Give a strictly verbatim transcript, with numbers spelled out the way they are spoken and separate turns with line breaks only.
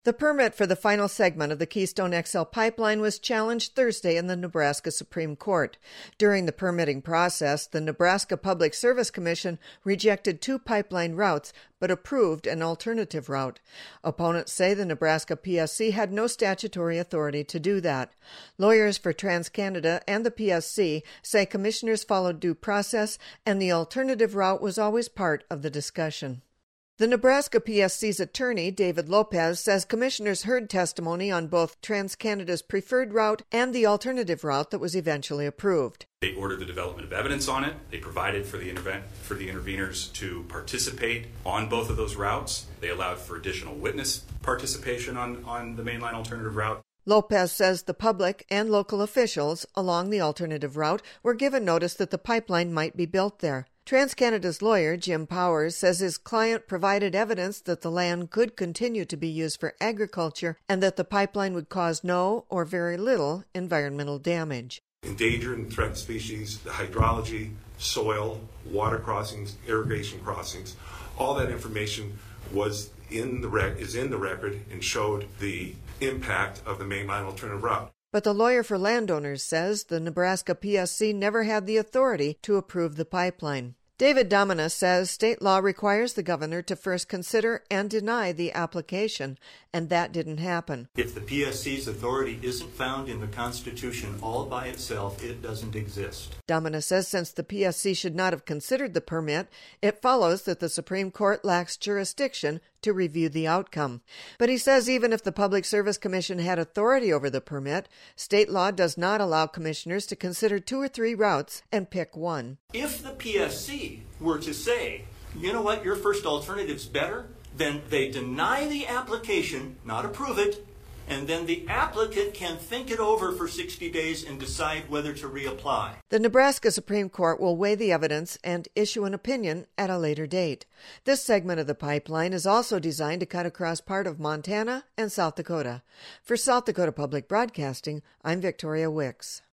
The permit for the final segment of the Keystone X L pipeline was challenged Thursday in the Nebraska Supreme Court. During the permitting process, the Nebraska Public Service Commission rejected two pipeline routes but approved an alternative route. Opponents say the Nebraska P S C had no statutory authority to do that. Lawyers for TransCanada and the P S C say commissioners followed due process and the alternative route was always part of the discussion. The Nebraska P S C's attorney, David Lopez, says commissioners heard testimony on both TransCanada's preferred route and the alternative route that was eventually approved.
They ordered the development of evidence on it. They provided for the interve- for the interveners to participate on both of those routes. They allowed for additional witness participation on, on the mainline alternative route.
Lopez says the public and local officials along the alternative route were given notice that the pipeline might be built there. TransCanada's lawyer, Jim Powers, says his client provided evidence that the land could continue to be used for agriculture and that the pipeline would cause no or very little environmental damage.
Endangered and threatened species, the hydrology, soil, water crossings, irrigation crossings, all that information was in the rec- is in the record and showed the impact of the mainline alternative route.
But the lawyer for landowners says the Nebraska P S C never had the authority to approve the pipeline. David Domina says state law requires the governor to first consider and deny the application, and that didn't happen.
If the P S C's authority isn't found in the Constitution all by itself, it doesn't exist.
Domina says since the P S C should not have considered the permit, it follows that the Supreme Court lacks jurisdiction to review the outcome. But he says even if the Public Service Commission had authority over the permit, state law does not allow commissioners to consider two or three routes and pick one.
If the P S C were to say, you know what, your first alternative's better, then they deny the application, not approve it, and then the applicant can think it over for sixty days and decide whether to reapply.
The Nebraska Supreme Court will weigh the evidence and issue an opinion at a later date. This segment of the pipeline is also designed to cut across part of Montana and South Dakota. For South Dakota Public Broadcasting, I'm Victoria Wicks.